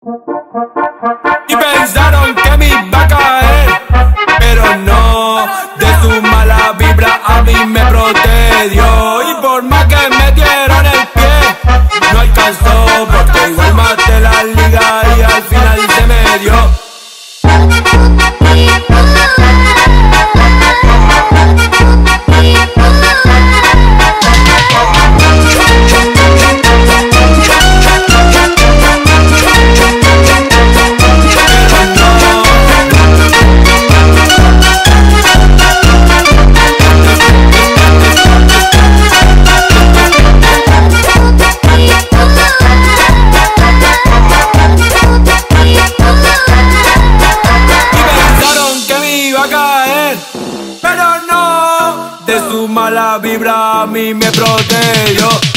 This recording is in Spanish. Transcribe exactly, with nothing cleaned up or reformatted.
Y pensaron que me iba a caer, pero no, de su mala vibra a mí me protegió. Y por más que me dieron el pie, no alcanzó, porque igual maté la liga y al final se me dio. Pero no, de su mala vibra a mí me protegió.